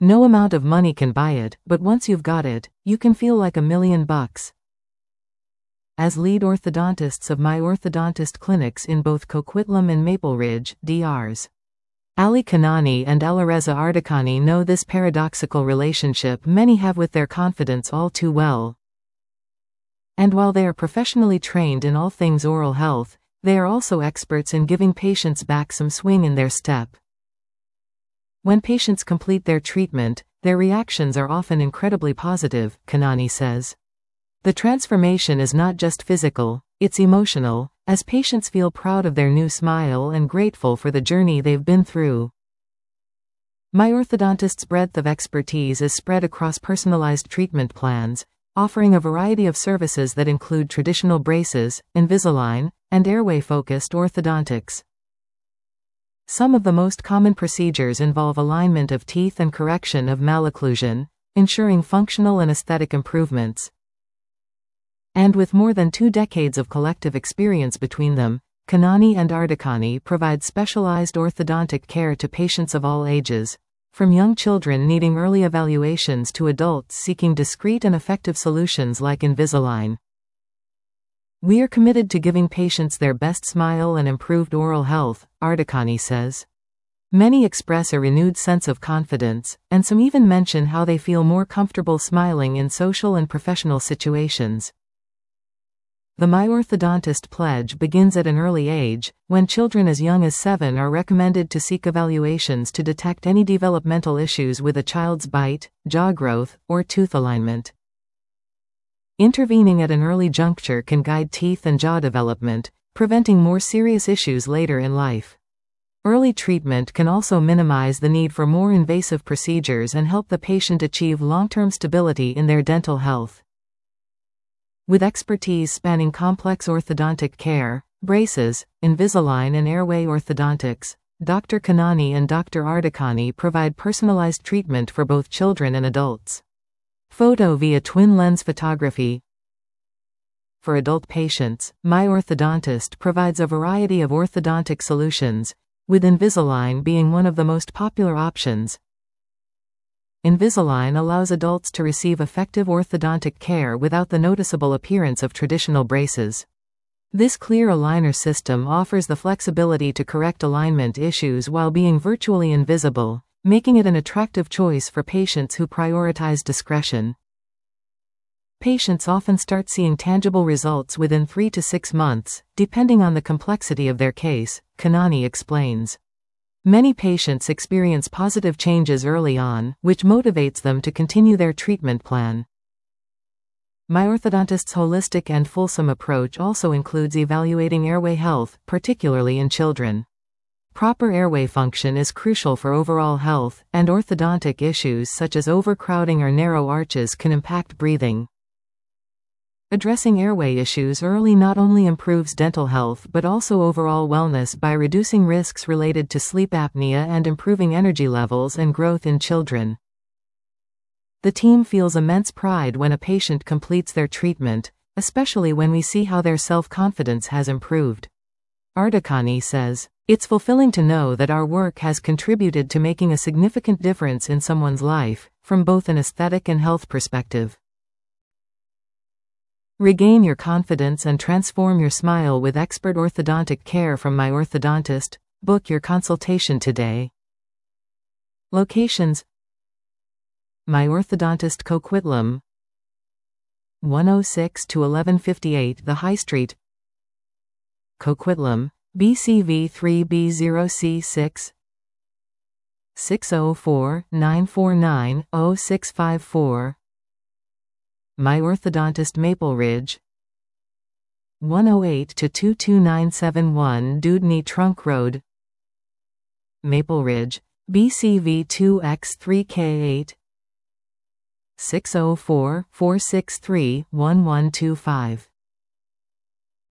No amount of money can buy it, but once you've got it, you can feel like $1,000,000. As lead orthodontists of My Orthodontist clinics in both Coquitlam and Maple Ridge, Drs. Ali Kanani and Alireza Ardakani know this paradoxical relationship many have with their confidence all too well. And while they are professionally trained in all things oral health, they are also experts in giving patients back some swing in their step. When patients complete their treatment, their reactions are often incredibly positive, Kanani says. The transformation is not just physical, it's emotional, as patients feel proud of their new smile and grateful for the journey they've been through. My Orthodontist's breadth of expertise is spread across personalized treatment plans, offering a variety of services that include traditional braces, Invisalign, and airway-focused orthodontics. Some of the most common procedures involve alignment of teeth and correction of malocclusion, ensuring functional and aesthetic improvements. And with more than 2 decades of collective experience between them, Kanani and Ardakani provide specialized orthodontic care to patients of all ages, from young children needing early evaluations to adults seeking discreet and effective solutions like Invisalign. We are committed to giving patients their best smile and improved oral health, Ardakani says. Many express a renewed sense of confidence, and some even mention how they feel more comfortable smiling in social and professional situations. The My Orthodontist pledge begins at an early age, when children as young as 7 are recommended to seek evaluations to detect any developmental issues with a child's bite, jaw growth, or tooth alignment. Intervening at an early juncture can guide teeth and jaw development, preventing more serious issues later in life. Early treatment can also minimize the need for more invasive procedures and help the patient achieve long-term stability in their dental health. With expertise spanning complex orthodontic care, braces, Invisalign and airway orthodontics, Dr. Kanani and Dr. Ardakani provide personalized treatment for both children and adults. Photo via twin lens photography. For adult patients, My Orthodontist provides a variety of orthodontic solutions, with Invisalign being one of the most popular options. Invisalign allows adults to receive effective orthodontic care without the noticeable appearance of traditional braces. This clear aligner system offers the flexibility to correct alignment issues while being virtually invisible, making it an attractive choice for patients who prioritize discretion. Patients often start seeing tangible results within 3 to 6 months, depending on the complexity of their case, Kanani explains. Many patients experience positive changes early on, which motivates them to continue their treatment plan. My Orthodontist's holistic and fulsome approach also includes evaluating airway health, particularly in children. Proper airway function is crucial for overall health, and orthodontic issues such as overcrowding or narrow arches can impact breathing. Addressing airway issues early not only improves dental health but also overall wellness by reducing risks related to sleep apnea and improving energy levels and growth in children. The team feels immense pride when a patient completes their treatment, especially when we see how their self-confidence has improved. Ardakani says, "It's fulfilling to know that our work has contributed to making a significant difference in someone's life, from both an aesthetic and health perspective." Regain your confidence and transform your smile with expert orthodontic care from My Orthodontist. Book your consultation today. Locations: My Orthodontist Coquitlam, 106 to 1158 The High Street, Coquitlam, BCV 3B0C6, 604-949-0654. My Orthodontist Maple Ridge, 108 to 22971 Dewdney Trunk Road, Maple Ridge, BCV 2X3K8, 604-463-1125.